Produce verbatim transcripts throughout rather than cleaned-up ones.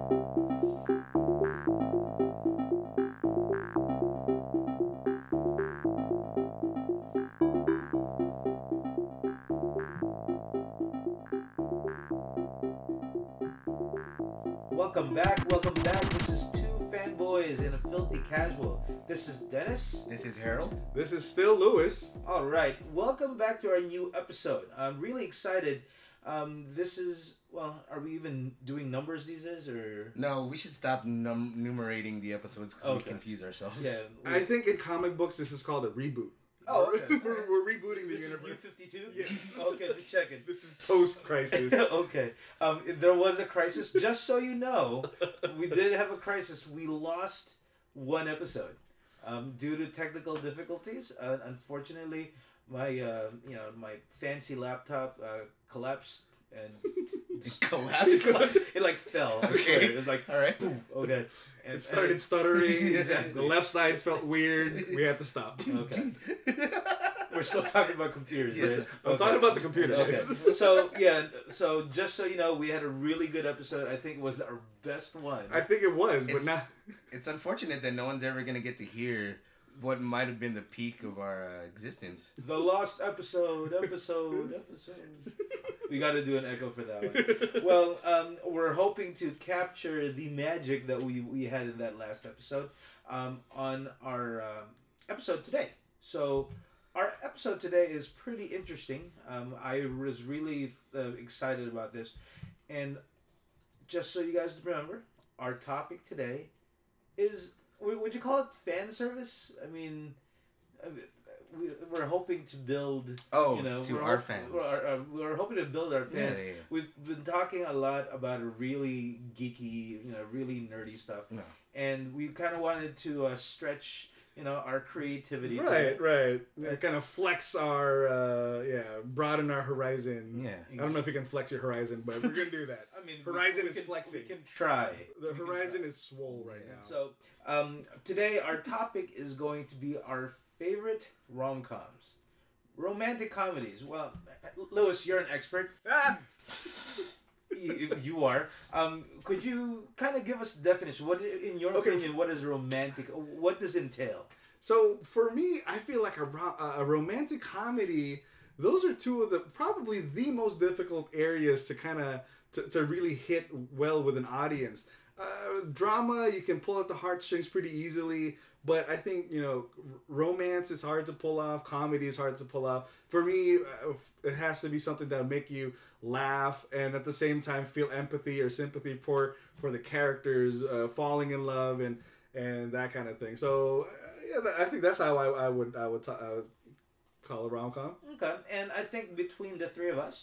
Welcome back, welcome back. This is Two Fanboys and a Filthy Casual. This is Dennis. This is Harold. This is still Lewis. All right, welcome back to our new episode. I'm really excited. Um, this is, well, are we even doing numbers these days, or? No, we should stop num- numerating the episodes because Okay. we confuse ourselves. Yeah. We, I think in comic books this is called a reboot. Oh, okay. we're, we're rebooting the this is universe. U fifty-two? Yes. Okay, just checking. This is post-crisis. Okay. Um, there was a crisis. Just so you know, we did have a crisis. We lost one episode um, due to technical difficulties. Uh, unfortunately, my uh, you know my fancy laptop uh, collapsed and It collapsed. it like fell. I Okay. swear. It was like All right. boom. Okay. And, It started and- stuttering. Exactly. The left side felt weird. We had to stop. Okay. We're still talking about computers, Yes. right? I'm Okay. talking about the computer. Okay. So yeah, so just so you know, we had a really good episode. I think it was our best one. I think it was, but It's- not. It's unfortunate that no one's ever going to get to hear what might have been the peak of our uh, existence. The lost episode, episode, episode. We got to do an echo for that one. Well, um, we're hoping to capture the magic that we, we had in that last episode um, on our um episode today. So our episode today is pretty interesting. Um, I was really uh, excited about this. And just so you guys remember, our topic today is, would you call it fan service? I mean, we, we're hoping to build. Oh, you know, to we're our hop- fans. We're, uh, we're hoping to build our Yeah, fans. yeah, yeah. We've been talking a lot about really geeky, you know, really nerdy stuff, No. and we kind of wanted to uh, stretch, you know, our creativity. Right, right. Right. Kind of flex our, uh, yeah, broaden our horizon. Yeah. I don't know if you can flex your horizon, but we're gonna do that. I mean, we- horizon we is can, flexing. We can try. The We can horizon try. is swole right And now. So um, today our topic is going to be our favorite rom-coms, romantic comedies. Well, Lewis, you're an expert. Ah! you, you are. Um, could you kind of give us the definition? What, in your Okay. opinion, what is romantic? What does it entail? So for me, I feel like a, ro- a romantic comedy. Those are two of the probably the most difficult areas to kind of to, to really hit well with an audience. Uh, drama, you can pull at the heartstrings pretty easily, but I think you know r- romance is hard to pull off. Comedy is hard to pull off. For me, uh, it has to be something that'll make you laugh and at the same time feel empathy or sympathy for for the characters, uh, falling in love and and that kind of thing. So. Uh, Yeah, I think that's how I, I would I would, t- I would call a rom com. Okay, and I think between the three of us,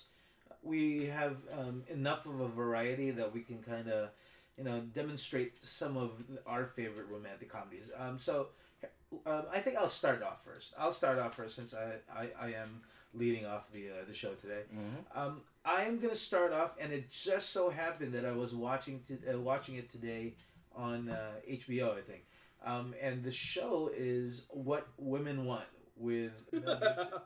we have um, enough of a variety that we can kind of, you know, demonstrate some of our favorite romantic comedies. Um, so, um, I think I'll start off first. I'll start off first since I, I, I am leading off the uh, the show today. Mm-hmm. Um, I am gonna start off, and it just so happened that I was watching to, uh, watching it today on uh, H B O, I think. Um, and the show is What Women Want with Mel Gibson.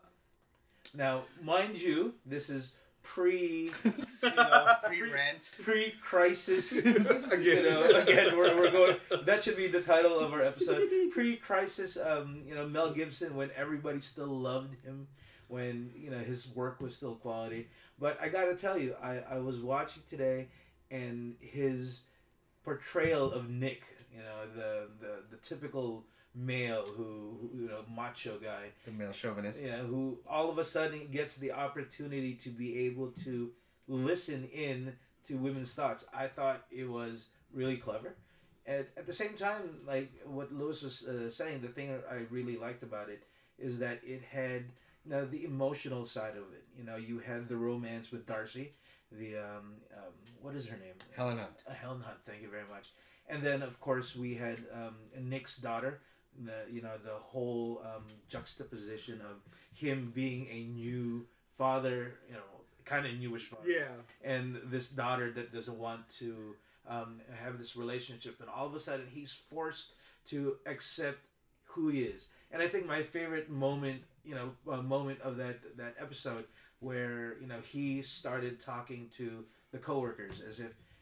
Now, mind you, this is pre, you know, Pre-rant. pre-crisis. Again. You know, again, we're, we're going. That should be the title of our episode. Pre-crisis. Um, you know, Mel Gibson, when everybody still loved him, when you know his work was still quality. But I gotta tell you, I I was watching today, and his portrayal of Nick. You know, the, the, the typical male who, who, you know, macho guy. The male chauvinist. You know, who all of a sudden gets the opportunity to be able to listen in to women's thoughts. I thought it was really clever. And at the same time, like what Lewis was uh, saying, the thing I really liked about it is that it had, you know, the emotional side of it. You know, you had the romance with Darcy, the, um, um, what is her name? Helen Hunt. Uh, Helen Hunt, thank you very much. And then, of course, we had um, Nick's daughter. The you know the whole um, juxtaposition of him being a new father, you know, kind of newish father, Yeah. and this daughter that doesn't want to um, have this relationship, and all of a sudden he's forced to accept who he is. And I think my favorite moment, you know, uh, moment of that that episode where you know he started talking to the coworkers as if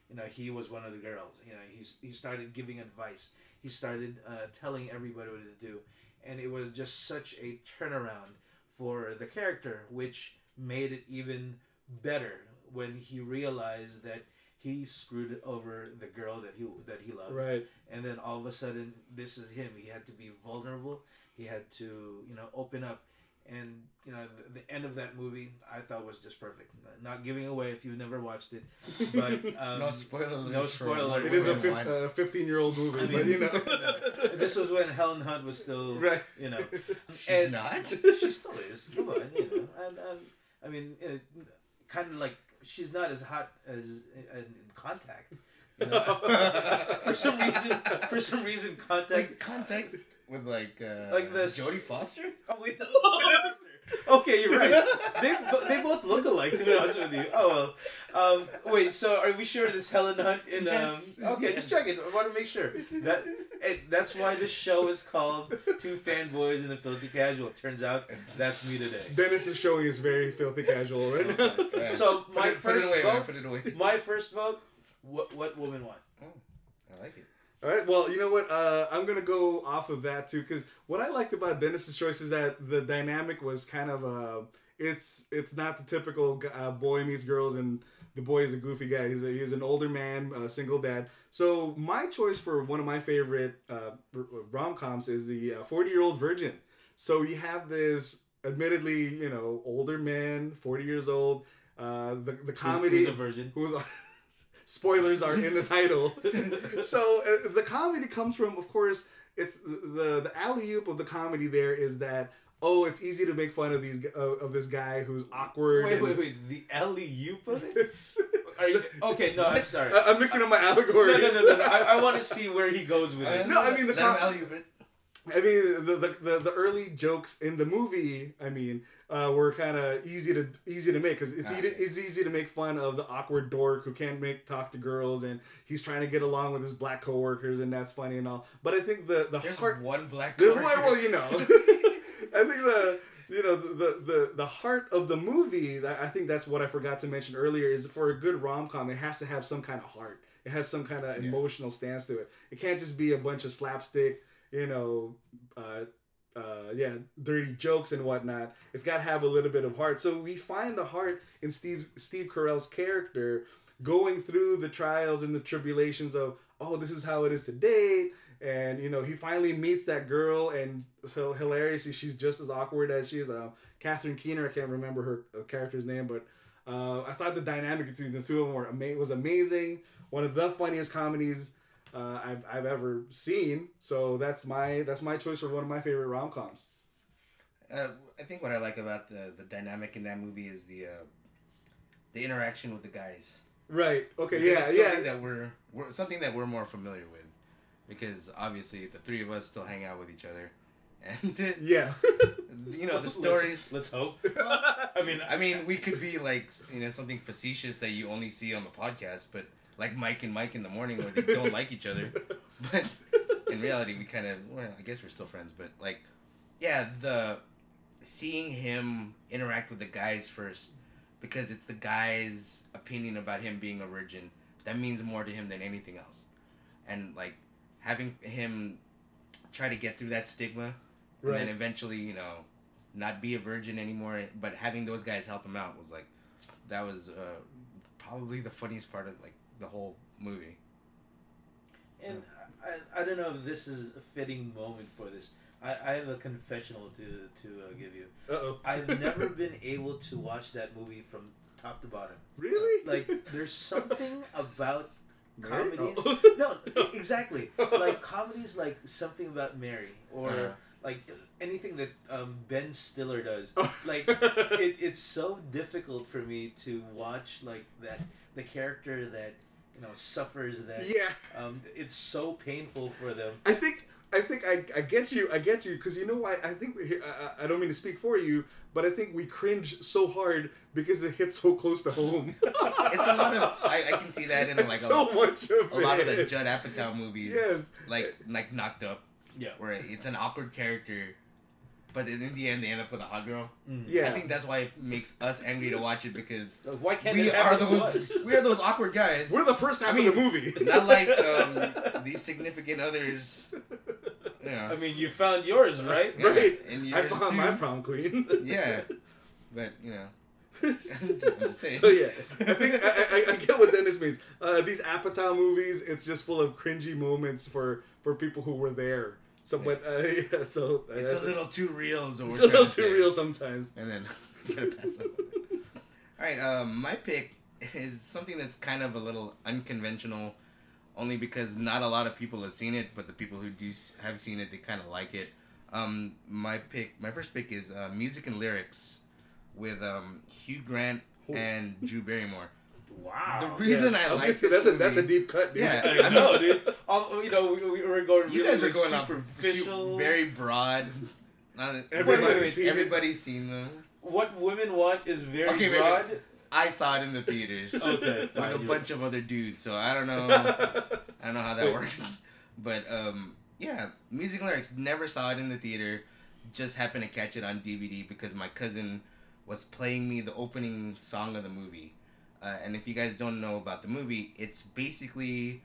you know, he was one of the girls. You know, he's he started giving advice. He started uh, telling everybody what to do, and it was just such a turnaround for the character, which made it even better when he realized that he screwed over the girl that he that he loved. Right. And then all of a sudden, this is him. He had to be vulnerable. He had to, you know, open up. And, you know, the, the end of that movie, I thought was just perfect. Not giving away if you've never watched it. But um, no spoiler. No spoiler. It is a fif- uh, fifteen-year-old movie, I mean, but, you know. This was when Helen Hunt was still, right. you know. She's and not? She still is. Come on, you know. And, um, I mean, uh, kind of like, she's not as hot as uh, in Contact. You know? for some reason, for some reason, Contact... Like, Contact... With like uh, like this Jodie Foster? Oh wait, okay, you're right. They they both look alike, to be honest with you. Oh well. Um, wait, so are we sure this Helen Hunt in? Yes. Um, okay, yes. just check it. I want to make sure that it, that's why this show is called Two Fanboys and the Filthy Casual. Turns out that's me today. Dennis's showing is very filthy casual right now. Okay. Yeah. So put my it, first put it away, vote. man, put it away. My first vote. What what woman won? Oh, I like it. All right, well, you know what? Uh, I'm going to go off of that, too, because what I liked about Dennis's choice is that the dynamic was kind of, uh, it's it's not the typical uh, boy meets girls and the boy is a goofy guy. He's, a, he's an older man, a single dad. So my choice for one of my favorite uh, rom-coms is the uh, forty-Year-Old Virgin. So you have this, admittedly, you know, older man, forty years old, uh, the, the comedy... Who's a virgin? Who's a, spoilers are in the title. So uh, the comedy comes from, of course, it's the the alley-oop of the comedy there is that, oh, it's easy to make fun of these uh, of this guy who's awkward. Wait, and, wait, wait. The alley-oop of it? Are you, okay, no, I'm sorry. I, I'm mixing up my allegories. No, no, no, no. no. I, I want to see where he goes with this. No, I mean the com- alley-oop it. I mean the, the the the early jokes in the movie. I mean, uh, were kind of easy to easy to make because it's Ah, easy, it's easy to make fun of the awkward dork who can't make talk to girls and he's trying to get along with his black coworkers and that's funny and all. But I think the the There's heart one black the, coworker. well, you know, I think the you know the, the the heart of the movie. That I think that's what I forgot to mention earlier is for a good rom com, it has to have some kind of heart. It has some kind of Yeah. emotional stance to it. It can't just be a bunch of slapstick. You know, uh, uh, yeah, dirty jokes and whatnot. It's got to have a little bit of heart. So we find the heart in Steve Steve Carell's character going through the trials and the tribulations of, oh, this is how it is to date. And, you know, he finally meets that girl and so hilariously, she's just as awkward as she is. Uh, Catherine Keener, I can't remember her uh, character's name, but uh, I thought the dynamic between the two of them were ama- was amazing. One of the funniest comedies Uh, I've I've ever seen, so that's my that's my choice for one of my favorite rom coms. Uh, I think what I like about the, the dynamic in that movie is the uh, the interaction with the guys. Right. Okay. Because Yeah. it's Yeah. something that we're, we're something that we're more familiar with, because obviously the three of us still hang out with each other, and Yeah. you know the stories. Let's, let's hope. I mean, I mean, we could be like, you know, something facetious that you only see on the podcast, but like Mike and Mike in the morning where they don't like each other. But in reality, we kind of, well, I guess we're still friends, but like, yeah, the seeing him interact with the guys first, because it's the guy's opinion about him being a virgin, that means more to him than anything else. And like having him try to get through that stigma, and Right. then eventually, you know, not be a virgin anymore, but having those guys help him out was like, that was uh, probably the funniest part of like the whole movie. And I, I don't know if this is a fitting moment for this. I, I have a confessional to to uh, give you. Uh oh. I've never been able to watch that movie from top to bottom. Really? Like, there's something about Mary? comedies. Oh. No, exactly. Like comedies, like Something About Mary, or Uh-huh. like anything that um, Ben Stiller does. Oh. Like it, it's so difficult for me to watch like that. The character that you know suffers that. Yeah. Um, it's so painful for them. I think I think I, I get you I get you because you know why I think we I, I don't mean to speak for you, but I think we cringe so hard because it hits so close to home. It's a lot of I, I can see that in like It's a, so lot, much of a lot of the it. Judd Apatow movies. Yes. Like like Knocked Up, Yeah. where it's an awkward character, but in the end they end up with a hot girl. Mm. Yeah. I think that's why it makes us angry to watch it because Why can't we it are happen to those us? we are those awkward guys. We're the first half I mean, of the movie. Not like um, these significant others. You know. I mean, you found yours, right? Yeah, Right. and I yours found too. my prom queen. Yeah, but you know. I'm just saying. So yeah, I think I, I, I get what Dennis means. Uh, these Apatow movies, it's just full of cringy moments for, for people who were there. So, but uh, yeah, so uh, It's a little too real, so we're it's a little trying to too say. real sometimes. And then gotta pass up. All right, um, my pick is something that's kind of a little unconventional, only because not a lot of people have seen it, but the people who do s- have seen it, they kind of like it. Um, my pick, my first pick is uh, music and lyrics with um, Hugh Grant and Drew Barrymore. Wow. The reason Yeah, I was like like, this that's a movie, that's a deep cut, dude. Yeah. I know, dude. All, you know, we, we were going. you really, guys are like, going off superficial. su- very broad. Not Everybody's everybody's, seen it. everybody's seen them. What women want is very Okay, wait, broad. wait. I saw it in the theaters. Okay, With fine. a you- bunch of other dudes, so I don't know. I don't know how that works. But um, yeah, music and lyrics. Never saw it in the theater. Just happened to catch it on D V D because my cousin was playing me the opening song of the movie. Uh, and if you guys don't know about the movie, it's basically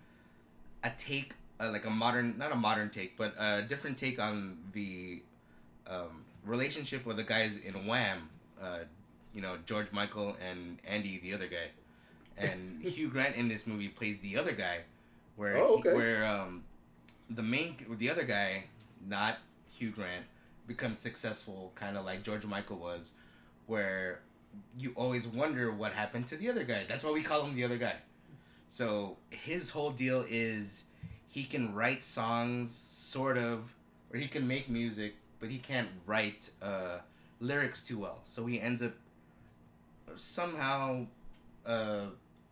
a take, uh, like a modern, not a modern take, but a different take on the um, relationship with the guys in Wham. Uh, you know, George Michael and Andy, the other guy. And Hugh Grant in this movie plays the other guy, where Oh, he, okay. where um, the main, the other guy, not Hugh Grant, becomes successful, kind of like George Michael was, where you always wonder what happened to the other guy. That's why we call him the other guy. So his whole deal is he can write songs, sort of, or he can make music, but he can't write uh, lyrics too well. So he ends up somehow, uh,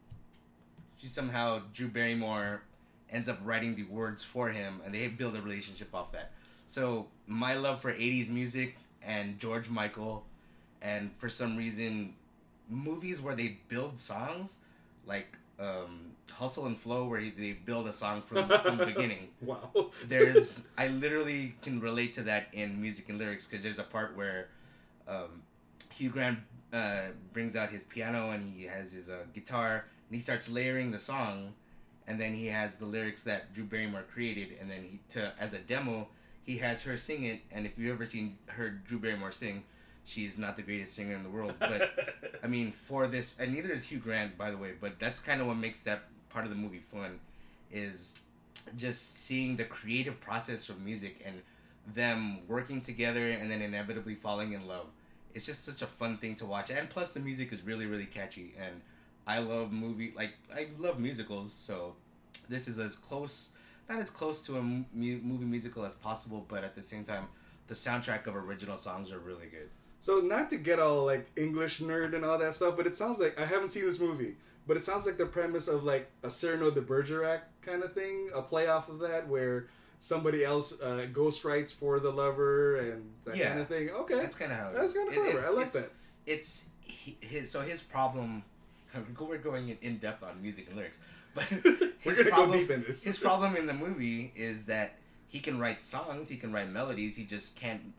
she somehow, Drew Barrymore ends up writing the words for him, and they build a relationship off that. So my love for eighties music and George Michael, and for some reason, movies where they build songs, like um, Hustle and Flow, where they build a song from from the beginning. Wow. There's, I literally can relate to that in music and lyrics because there's a part where um, Hugh Grant uh, brings out his piano and he has his uh, guitar and he starts layering the song, and then he has the lyrics that Drew Barrymore created, and then he to as a demo he has her sing it. And if you've ever seen heard Drew Barrymore sing, she's not the greatest singer in the world, but I mean for this, and neither is Hugh Grant, by the way, but that's kind of what makes that part of the movie fun, is just seeing the creative process of music and them working together and then inevitably falling in love. It's just such a fun thing to watch, and plus the music is really really catchy, and I love movie like I love musicals, so this is as close, not as close to a mu- movie musical as possible, but at the same time the soundtrack of original songs are really good. So not to get all like English nerd and all that stuff, but it sounds like I haven't seen this movie, but it sounds like the premise of like a Cyrano de Bergerac kind of thing, a play off of that where somebody else uh, ghost writes for the lover and that Yeah. kind of thing. Okay, That's kind of how it That's is. kinda It- clever. it's- I like it's- that. It's he- his so his problem. We're going in, in depth on music and lyrics, but We're his gonna problem, go deep in this. his problem in the movie is that he can write songs, he can write melodies, he just can't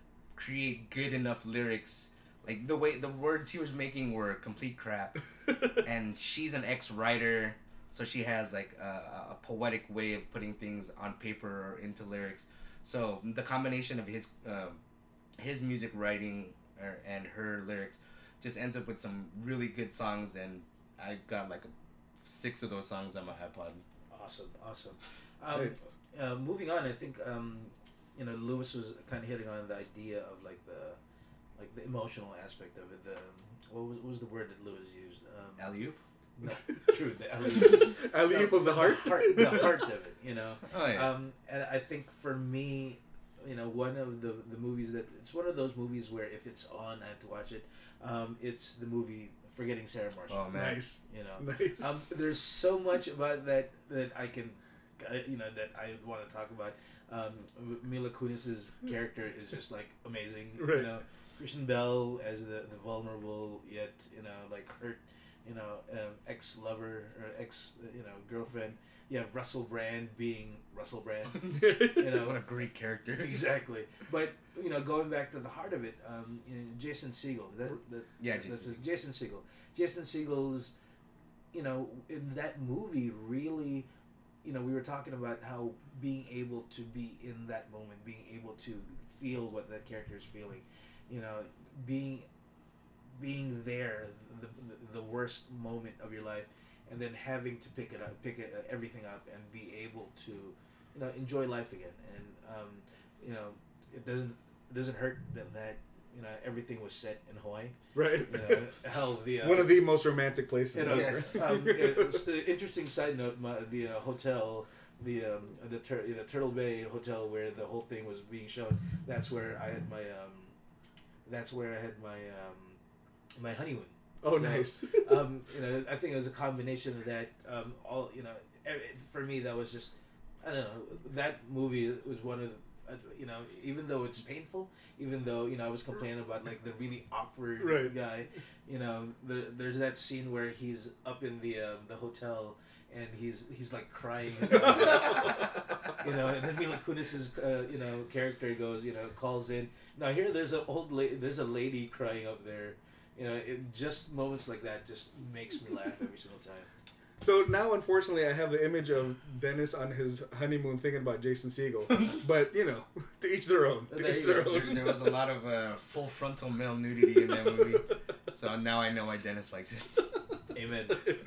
create good enough lyrics. Like the way the words he was making were complete crap, and she's an ex-writer, so she has like a, a poetic way of putting things on paper or into lyrics. So the combination of his uh, his music writing or, and her lyrics just ends up with some really good songs, and I've got like a, six of those songs on my iPod. Awesome, awesome. Um, Right. uh, moving on, I think um, you know Lewis was kind of hitting on the idea of like the like the emotional aspect of it. The what was, what was the word that Lewis used? Um, Alley-oop? no, true. The alley-oop. Alley-oop of the heart. The heart of it. You know. Oh yeah. Um, and I think for me, you know, one of the the movies that it's one of those movies where if it's on, I have to watch it. Um, it's the movie Forgetting Sarah Marshall. oh man. Nice. You know, Nice. um, there's so much about that that I can, uh, you know, that I want to talk about. Um, Mila Kunis's character is just like amazing. Right. You know, Kristen Bell as the the vulnerable yet you know like hurt, you know, um, ex lover or ex you know girlfriend. you have Russell Brand being Russell Brand. You know, what a great character. Exactly. But you know, going back to the heart of it, um, you know, Jason Segel. That, that yeah, Jason Jason. Segel. Jason Segel. Jason Segel's, you know, in that movie really, you know, we were talking about how being able to be in that moment, being able to feel what that character is feeling, you know, being being there, the, the worst moment of your life, and then having to pick it up, pick it, uh, everything up, and be able to, you know, enjoy life again. And um, you know, it doesn't it doesn't hurt that, that you know everything was set in Hawaii. Right. You know, hell, the uh, one of the most romantic places. You know, Yes. um, it, uh, interesting side note: my, the uh, hotel, the um, the Tur- the Turtle Bay Hotel, where the whole thing was being shown. That's where I had my um, that's where I had my um, my honeymoon. Oh, So, nice. um, you know, I think it was a combination of that. Um, all you know, e- for me, that was just I don't know. That movie was one of uh, you know, even though it's painful, even though you know I was complaining about like the really awkward Right. guy. You know, there, there's that scene where he's up in the uh, the hotel and he's he's like crying. You know, and then Mila Kunis's uh, you know character goes you know calls in. Now here there's a old lady, there's a lady crying up there. You know, it, just moments like that just makes me laugh every single time. So now, unfortunately, I have the image of Dennis on his honeymoon thinking about Jason Segel. But, you know, to each their own. To There each you their go. own. There, there was a lot of uh, full frontal male nudity in that movie. So now I know why Dennis likes it. Amen.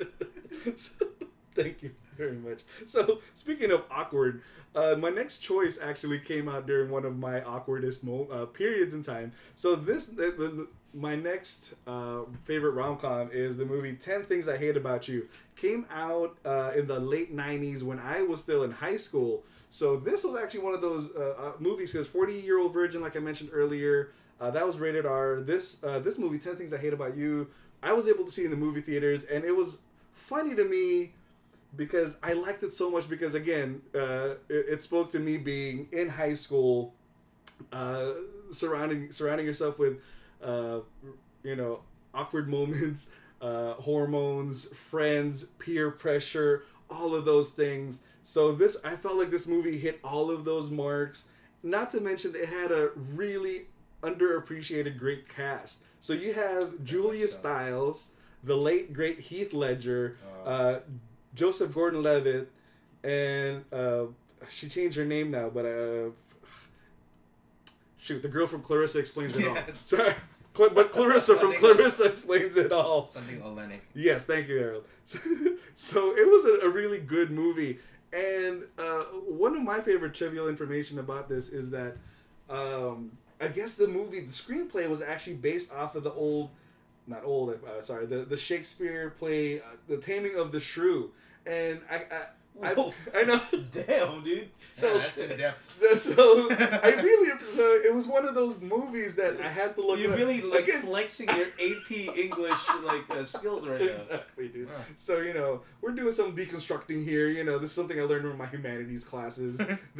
So, thank you very much. So, speaking of awkward, uh, my next choice actually came out during one of my awkwardest mo- uh, periods in time. So, this the, the, my next uh, favorite rom-com is the movie ten Things I Hate About You. Came out uh, in the late nineties when I was still in high school. So, this was actually one of those uh, uh, movies because forty-Year-Old Virgin, like I mentioned earlier, uh, that was rated R. This, uh, this movie, ten Things I Hate About You, I was able to see in the movie theaters, and it was funny to me because I liked it so much because, again, uh, it, it spoke to me being in high school, uh, surrounding surrounding yourself with, uh, you know, awkward moments, uh, hormones, friends, peer pressure, all of those things. So this, I felt like this movie hit all of those marks. Not to mention it had a really underappreciated great cast. So you have Julia so. Stiles, the late great Heath Ledger, Oh. uh, Joseph Gordon-Levitt, and uh, she changed her name now, but uh, shoot, the girl from Clarissa Explains It All. Yeah. Sorry, Cl- but Clarissa from Something- Clarissa Explains It All. Something Olenek. Yes, thank you, Harold. So, so it was a, a really good movie, and uh, one of my favorite trivial information about this is that um, I guess the movie, the screenplay was actually based off of the old, not old, uh, sorry, the the Shakespeare play, uh, The Taming of the Shrew, and I I, I, Whoa. I know. Damn, dude. So Yeah, that's in depth. so I really so it was one of those movies that I had to look. You're up. really like Again, flexing your A P English like uh, skills right now. Exactly, dude. Wow. So, you know, we're doing some deconstructing here. You know, this is something I learned in my humanities classes.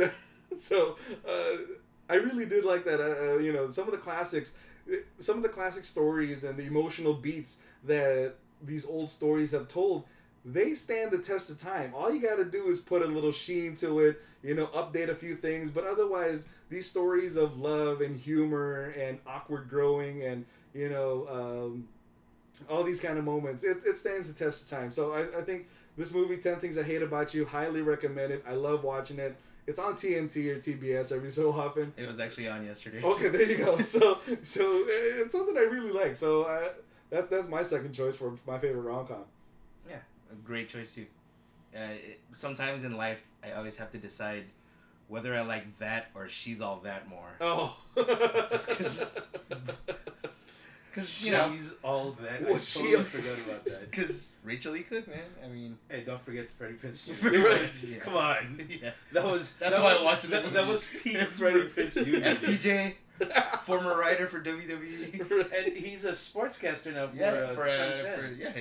So, uh, I really did like that. Uh, uh, you know, some of the classics, some of the classic stories and the emotional beats that these old stories have told, they stand the test of time. All you got to do is put a little sheen to it, you know, update a few things. But otherwise, these stories of love and humor and awkward growing and, you know, um, all these kind of moments, it, it stands the test of time. So I, I think this movie, ten Things I Hate About You, highly recommend it. I love watching it. It's on T N T or T B S every so often. It was actually on yesterday. Okay, there you go. So so it's something I really like. So I, that's that's my second choice for my favorite rom-com. Yeah, a great choice too. Uh, it, sometimes in life, I always have to decide whether I like that or She's All That more. Oh. Just 'cause- Because, you know, She's all that. I Was she totally a- forgot about that. because Rachel E. Cook, man. I mean, Hey, don't forget Freddie Prinze Junior Freddie Right. Prinze, yeah. Come on. Yeah. That was That's that why was, I watched the that, movie. that was peak It's Freddie for- Prinze Junior F P J, former writer for W W E. And he's a sportscaster now for, Yeah, uh, for, Channel uh, ten. for yeah.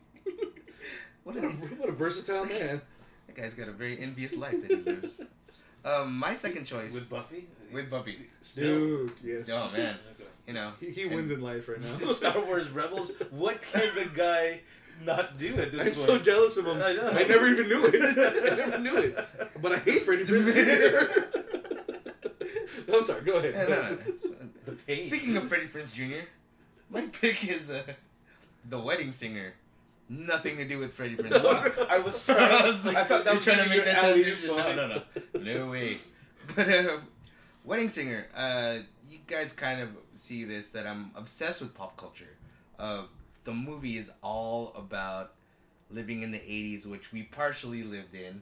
What What a, a, what a versatile man. that guy's got a very envious life that he lives. Um, my second choice With Buffy? with Buffy. Still? Dude, yes. Oh man, Okay. you know He, he and- wins in life right now. In Star Wars Rebels, what can the guy not do at this I'm point. so jealous of him. I know. I never even knew it. I never knew it. But I hate Freddie Prinze Junior I'm sorry. Go ahead. Yeah, Go no, ahead. it's- Speaking of Freddie Prinze Junior, my pick is uh, The Wedding Singer. Nothing to do with Freddie Prinze Junior I was trying. I, was like, I thought that you're was trying to gonna make be that your alley-oop transition. No, moment. no, no, no way. But um, Wedding Singer. Uh, you guys kind of see this that I'm obsessed with pop culture. Uh, the movie is all about living in the eighties, which we partially lived in.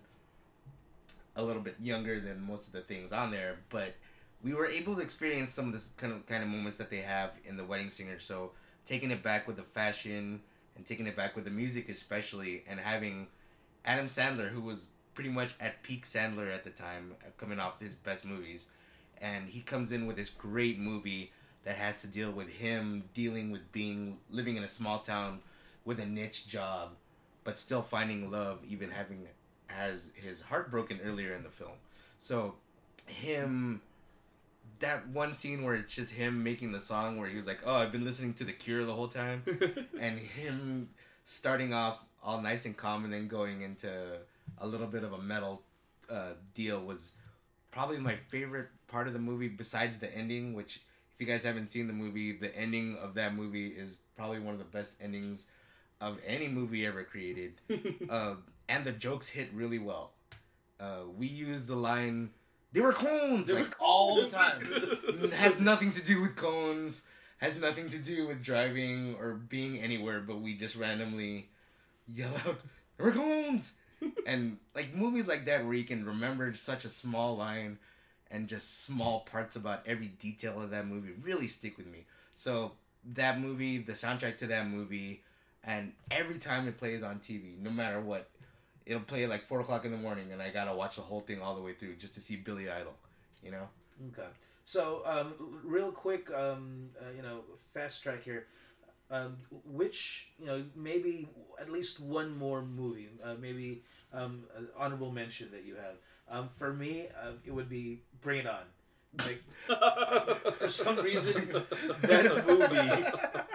A little bit younger than most of the things on there, but we were able to experience some of this kind of kind of moments that they have in The Wedding Singer. So taking it back with the fashion and taking it back with the music especially, and having Adam Sandler, who was pretty much at peak Sandler at the time, coming off his best movies, and he comes in with this great movie that has to deal with him dealing with being living in a small town with a niche job, but still finding love, even having has his heart broken earlier in the film. So him, that one scene where it's just him making the song where he was like, oh, I've been listening to The Cure the whole time, and him starting off all nice and calm and then going into a little bit of a metal uh, deal was probably my favorite part of the movie, besides the ending, which if you guys haven't seen the movie, the ending of that movie is probably one of the best endings of any movie ever created. uh, and the jokes hit really well. Uh, we use the line, they were cones, They like, were all the time. It has nothing to do with cones, has nothing to do with driving or being anywhere, but we just randomly yell out, there were cones! And like movies like that where you can remember such a small line and just small parts about every detail of that movie really stick with me. So that movie, the soundtrack to that movie, and every time it plays on T V, no matter what, it'll play at like four o'clock in the morning, and I gotta watch the whole thing all the way through just to see Billy Idol, you know? Okay. So, um, real quick, um, uh, you know, fast track here. Um, which, you know, maybe at least one more movie, uh, maybe um, an honorable mention that you have. Um, for me, uh, it would be Bring It On. Like, for some reason, that movie,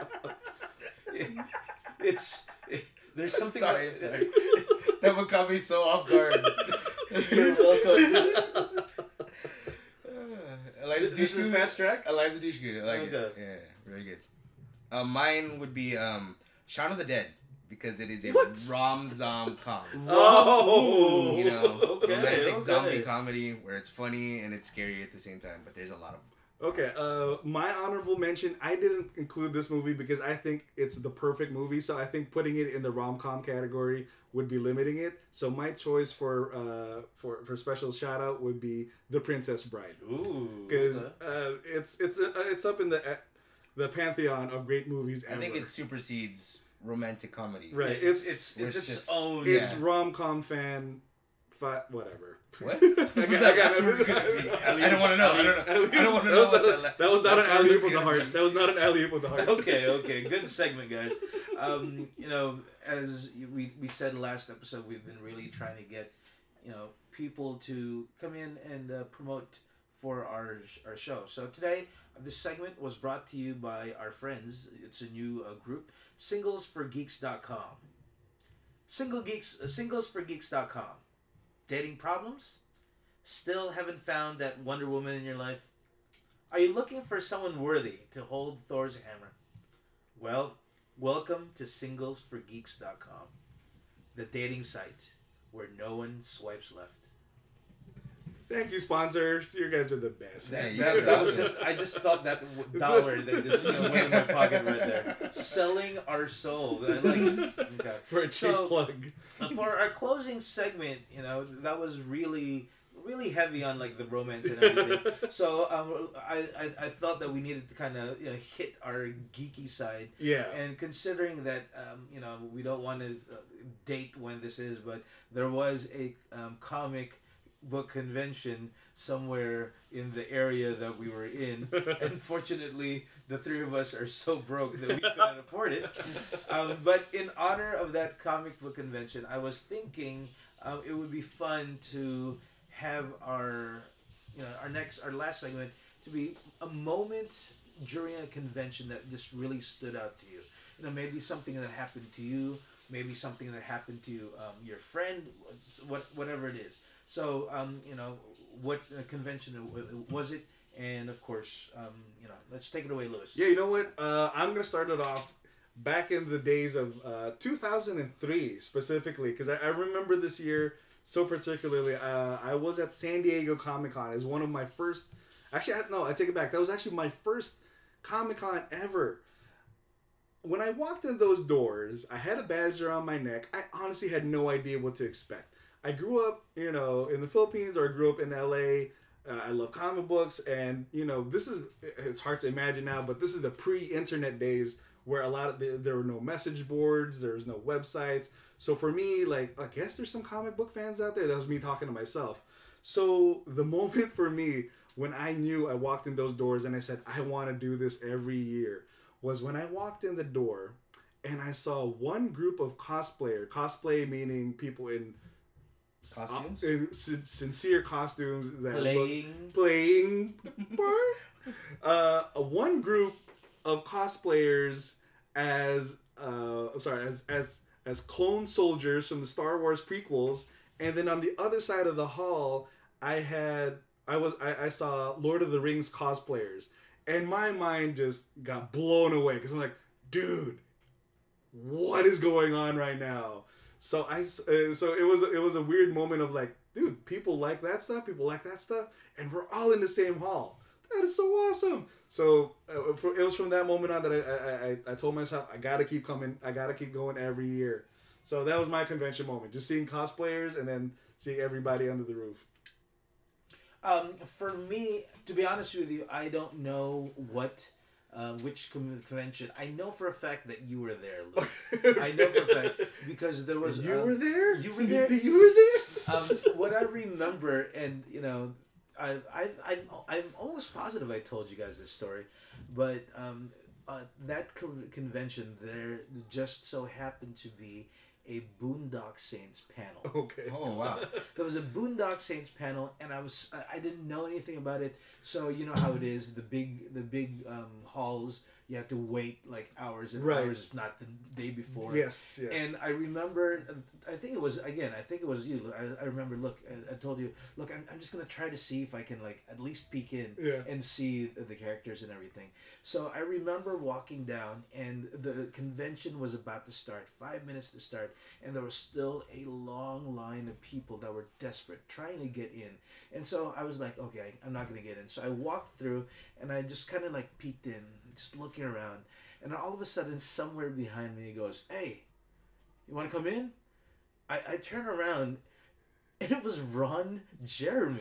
it, it's, it, there's something... Sorry, I'm sorry. That would caught me so off guard. You're welcome. Uh, Eliza This is a Dushku. fast track? Eliza Dushku. I like it. Okay. Yeah, very good. Uh, mine would be um, Shaun of the Dead, because it is a What? rom-zom-com. Oh! You know, Okay, romantic okay. zombie comedy where it's funny and it's scary at the same time, but there's a lot of Okay, uh, my honorable mention, I didn't include this movie because I think it's the perfect movie, so I think putting it in the rom-com category would be limiting it. So my choice for uh, for, for special shout-out would be The Princess Bride. Ooh. Because okay. uh, it's it's uh, it's up in the uh, the pantheon of great movies I ever. think it supersedes romantic comedy. Right. Yeah, It's it's it's it's its just- own. It's Yeah. rom-com fan, fi- whatever. What? I Was got- that- I got that's it. super good. I don't want to know. I don't know. I don't want to That know. was what not, that, that was not an that's what alley-oop it's of the gonna heart. be. That was not an alley-oop of the heart. Okay, okay, good segment, guys. Um, you know, as we we said last episode, we've been really trying to get, you know, people to come in and uh, promote for our our show. So today, this segment was brought to you by our friends. It's a new uh, group, singles for geeks dot com. Single geeks, uh, singles for geeks dot com. Dating problems? Still haven't found that Wonder Woman in your life? Are you looking for someone worthy to hold Thor's hammer? Well, welcome to singles for geeks dot com, the dating site where no one swipes left. Thank you, sponsor. You guys are the best. Yeah, you That, guys are that was awesome. just, I just felt that w- dollar that just you know, went in my pocket right there. Selling our souls. I like, okay. For a cheap So- plug. Uh, for our closing segment, you know, that was really, really heavy on like the romance and everything. So um, I, I, I felt that we needed to kind of you know, hit our geeky side. Yeah. And considering that, um, you know, we don't want to uh, date when this is, but there was a um, comic book convention somewhere in the area that we were in. Unfortunately, the three of us are so broke that we couldn't afford it. Um, but in honor of that comic book convention, I was thinking um, it would be fun to have our, you know, our next, our last segment to be a moment during a convention that just really stood out to you. You know, maybe something that happened to you maybe something that happened to um, your friend, what whatever it is. So um, you know, what uh, convention was it? And of course, um, you know, let's take it away, Lewis. Yeah, you know what? Uh, I'm gonna start it off back in the days of uh, two thousand three specifically, because I, I remember this year so particularly. Uh, I was at San Diego Comic Con. It was one of my first. Actually, I, no, I take it back. That was actually my first Comic Con ever. When I walked in those doors, I had a badge around my neck. I honestly had no idea what to expect. I grew up, you know, in the Philippines, or I grew up in L A. Uh, I love comic books, and you know, this is, it's hard to imagine now, but this is the pre-internet days where a lot of, there, there were no message boards, there was no websites. So for me, like, I guess there's some comic book fans out there. That was me talking to myself. So the moment for me when I knew I walked in those doors and I said, I want to do this every year, was when I walked in the door and I saw one group of cosplayer, cosplay meaning people in Costumes? Uh, in sin- sincere costumes that Playing. look, playing uh, one group of cosplayers as uh, I'm sorry as as as clone soldiers from the Star Wars prequels, and then on the other side of the hall I had I was I, I saw Lord of the Rings cosplayers, and my mind just got blown away because I'm like, dude, what is going on right now? So I, uh, so it was it was a weird moment of like, dude, people like that stuff, people like that stuff, and we're all in the same hall. That is so awesome. So uh, for, it was from that moment on that I, I I I told myself I gotta keep coming, I gotta keep going every year. So that was my convention moment, just seeing cosplayers and then seeing everybody under the roof. Um, for me, to be honest with you, I don't know what. Um, which convention? I know for a fact that you were there, Luke. I know for a fact because there was. You um, were there. You were there. You were there. um, what I remember, and you know, I I I'm, I'm almost positive I told you guys this story, but um, uh, that co- convention there just so happened to be a Boondock Saints panel. Okay. Oh wow. There was a Boondock Saints panel, and I was I I didn't know anything about it. So you know how it is, the big the big um, halls. You have to wait like hours and Right. hours, if not the day before. Yes. Yes. And I remember, I think it was again. I think it was you. I, I remember. Look, I, I told you. Look, I'm, I'm just gonna try to see if I can like at least peek in Yeah. and see the, the characters and everything. So I remember walking down, and the convention was about to start. Five minutes to start, and there was still a long line of people that were desperate trying to get in. And so I was like, okay, I'm not gonna get in. So I walked through, and I just kind of like peeked in, just looking around, and all of a sudden, somewhere behind me, he goes, "Hey, you want to come in?" I, I turn around, and it was Ron Jeremy.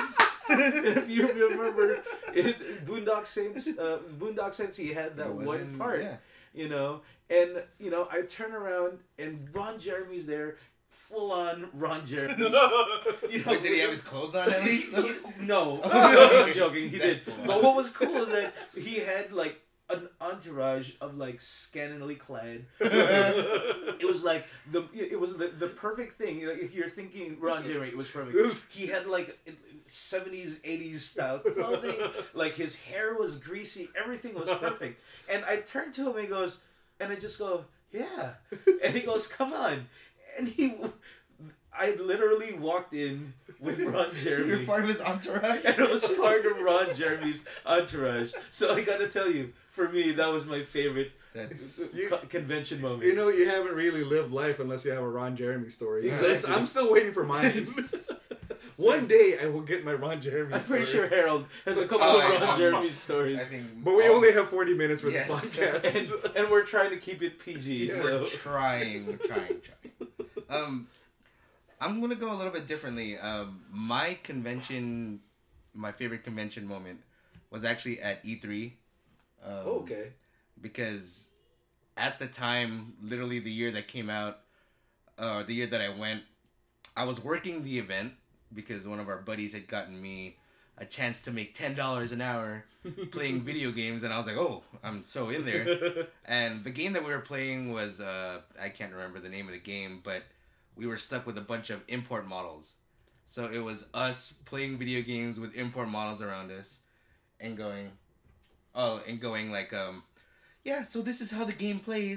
If you remember, it, Boondock Saints, uh, Boondock Saints, he had that It was one in- part, yeah. you know, and you know, I turn around, and Ron Jeremy's there. Full on Ron Jeremy. You know, Wait, did he have his clothes on at least? no, no, I'm joking. He did. But what was cool is that he had like an entourage of like scantily clad. It was like the it was the, the perfect thing. You know, if you're thinking Ron Jeremy, it was perfect. He had like seventies, eighties style clothing. Like his hair was greasy. Everything was perfect. And I turned to him and he goes, and I just go, yeah. And he goes, come on. And he, I literally walked in with Ron Jeremy. You're part of his entourage? And it was part of Ron Jeremy's entourage. So I gotta tell you, for me, that was my favorite That's co- convention moment. You know, you haven't really lived life unless you have a Ron Jeremy story. Exactly. I'm still waiting for mine. One day I will get my Ron Jeremy I'm pretty story. sure Harold has a couple Oh, of I- Ron I'm- Jeremy stories. I think. But we all- only have forty minutes for Yes. this podcast. And, and we're trying to keep it P G. Yes. So. We're trying, we're trying, trying. Um, I'm gonna go a little bit differently. Um, my convention, my favorite convention moment, was actually at E three. Um, Oh, okay. Because at the time, literally the year that came out, uh, the year that I went, I was working the event because one of our buddies had gotten me a chance to make ten dollars an hour playing video games, and I was like, oh, I'm so in there. And the game that we were playing was, uh, I can't remember the name of the game, but we were stuck with a bunch of import models. So it was us playing video games with import models around us and going, oh, and going like, um, yeah, so this is how the game plays.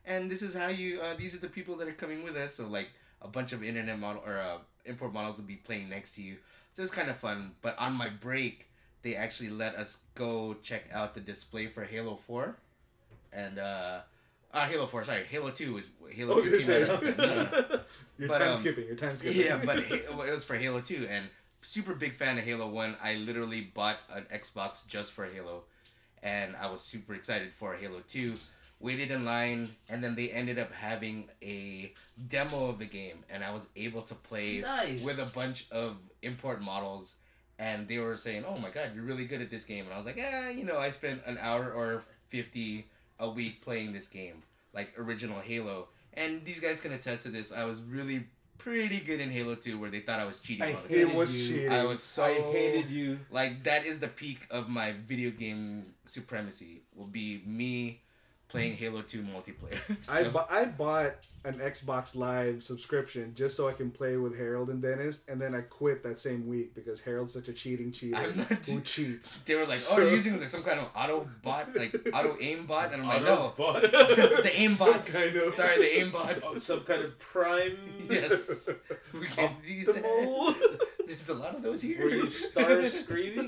and this is how you. Uh, these are the people that are coming with us. So like a bunch of internet model or uh, import models will be playing next to you. So it was kind of fun. But on my break, they actually let us go check out the display for Halo four, and uh, uh Halo four. Sorry, Halo two is Halo two came out. No, no. You're But, time um, skipping. You're time skipping. Yeah, but it was for Halo two, and super big fan of Halo one. I literally bought an Xbox just for Halo, and I was super excited for Halo two. Waited in line, and then they ended up having a demo of the game, and I was able to play Nice. with a bunch of import models, and they were saying, "Oh my god, you're really good at this game," and I was like, "Yeah, you know, I spent an hour or fifty a week playing this game, like original Halo." And these guys can attest to this. I was really pretty good in Halo two, where they thought I was cheating I all the hated time. It was you. cheating. I was so I hated you. like that is the peak of my video game supremacy. Will be me playing Halo two multiplayer. I, So- bu- I bought an Xbox Live subscription just so I can play with Harold and Dennis, and then I quit that same week because Harold's such a cheating cheater I'm not who cheats. They were like, "Oh, So- you're using like some kind of auto bot, like auto aim bot," and I'm like, "No, Autobot. the aim Some bots. kind of- Sorry, the aim bots. Oh, some kind of prime. Yes, we can use that. Optimal. There's a lot of those here. Were you star screaming?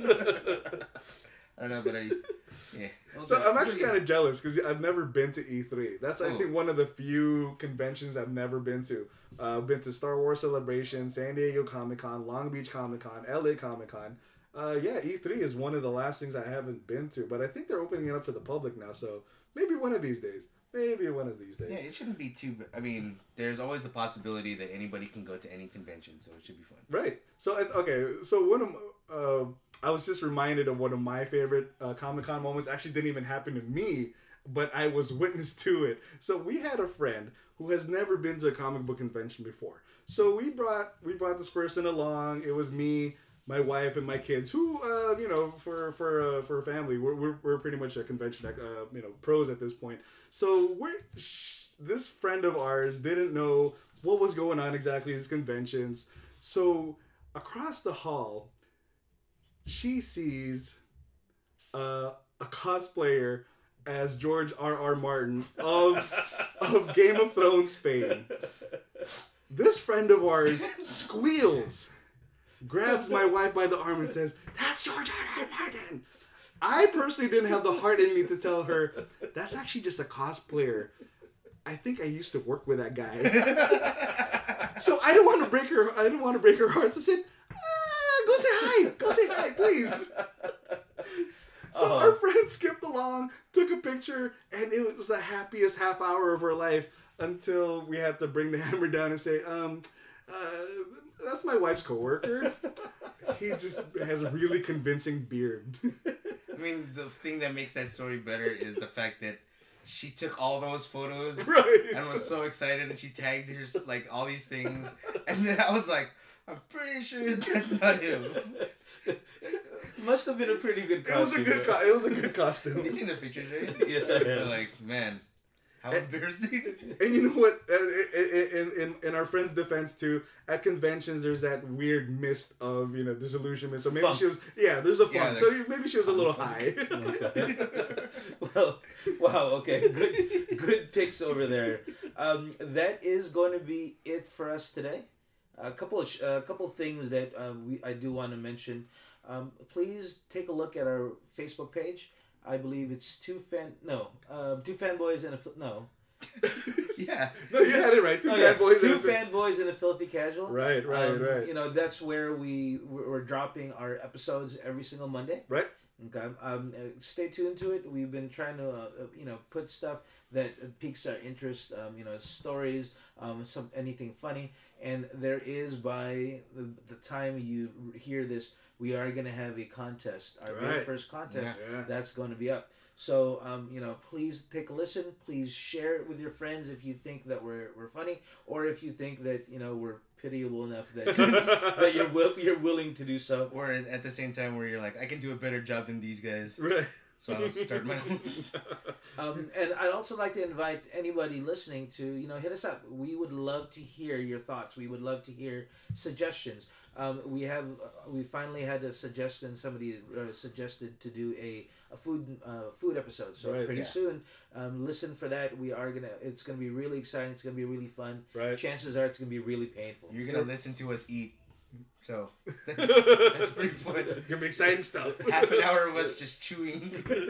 I don't know, but I, yeah. So I'm actually kind of jealous because I've never been to E three. That's I Oh. think one of the few conventions I've never been to. Uh, I've been to Star Wars Celebration, San Diego Comic Con, Long Beach Comic Con, L A Comic Con. Uh, yeah, E three is one of the last things I haven't been to, but I think they're opening it up for the public now. So maybe one of these days. Maybe one of these days. Yeah, it shouldn't be too. I mean, there's always the possibility that anybody can go to any convention, so it should be fun. Right. So I- okay. So one of uh, I was just reminded of one of my favorite uh, Comic Con moments. Actually, didn't even happen to me, but I was witness to it. So we had a friend who has never been to a comic book convention before. So we brought we brought this person along. It was me, my wife, and my kids. Who uh, you know, for for uh, for a family, we're, we're we're pretty much a convention uh, you know pros at this point. So we're sh- this friend of ours didn't know what was going on exactly at these conventions. So across the hall, she sees uh, a cosplayer as George R. R. Martin of of Game of Thrones fame. This friend of ours squeals, grabs my wife by the arm and says, "That's George R. R. Martin." I personally didn't have the heart in me to tell her, "That's actually just a cosplayer. I think I used to work with that guy." So I don't want to break her. I didn't want to break her heart. So I said, ah, "Go say hi. Go say hi, please." So Uh-huh. our friend skipped along, took a picture, and it was the happiest half hour of her life until we had to bring the hammer down and say, um, uh, "That's my wife's coworker. He just has a really convincing beard." I mean, the thing that makes that story better is the fact that she took all those photos Right. and was so excited, and she tagged her like all these things, and then I was like, "I'm pretty sure that's not him." Must have been a pretty good It was costume. a good. right? Co- it was a good Have costume. you seen the pictures, right? Yes, I They're have. like, man, how embarrassing. And you know what? Uh, In, in in our friend's defense too, at conventions there's that weird mist of you know disillusionment. So maybe Funk. she was yeah. There's a funk. Yeah, like so maybe she was a little funk. high. Well, wow. Okay, good, good picks over there. Um, that is going to be it for us today. A couple of sh- a couple of things that um, we I do want to mention. Um, please take a look at our Facebook page. I believe it's two fan no uh, two fanboys and a fil- no Yeah. No, you had it right. Two Oh, yeah. fanboys. two and a- fanboys and a filthy casual. Right, right, Um, right. You know that's where we we're we're dropping our episodes every single Monday. Right. Okay. Um, uh, stay tuned to it. We've been trying to, uh, uh, you know, put stuff that uh, piques our interest. Um, you know, stories, um, some anything funny. And there is by the, the time you hear this, we are gonna have a contest. Our very Right. first contest. Yeah. That's going to be up. So, um, you know, please take a listen. Please share it with your friends if you think that we're, we're funny, or if you think that you know we're pitiable enough that that you're will, you're willing to do so. Or at the same time where you're like, I can do a better job than these guys, Right. so I'll start my own. Um, and I'd also like to invite anybody listening to, you know, hit us up. We would love to hear your thoughts. We would love to hear suggestions. Um, we have uh, we finally had a suggestion. Somebody uh, suggested to do a, a food uh, food episode. So Right, pretty yeah. soon, um, listen for that. We are gonna. It's gonna be really exciting. It's gonna be really fun. Right. Chances are it's gonna be really painful. You're gonna listen to us eat. So that's, that's pretty fun. It's gonna be exciting stuff. Half an hour of us just chewing.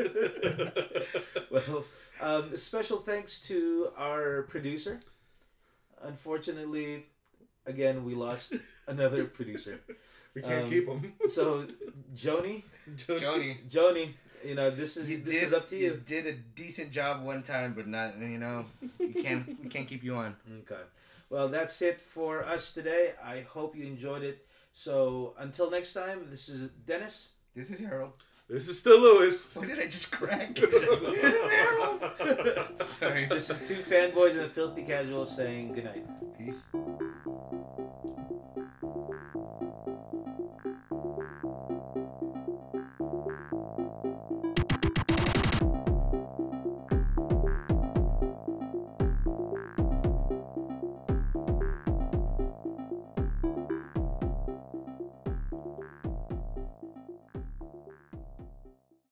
Well, um, special thanks to our producer. Unfortunately, again, we lost another producer. We can't Um, keep them. So, Joni, Joni, Joni, you know this is you this did is up to you. you did a decent job one time, but not you know you can't we can't keep you on. Okay. Well, that's it for us today. I hope you enjoyed it. So, until next time, this is Dennis. This is Harold. This is still Lewis. What did I just crack? Sorry. This is two fanboys and a filthy casual saying goodnight. Peace.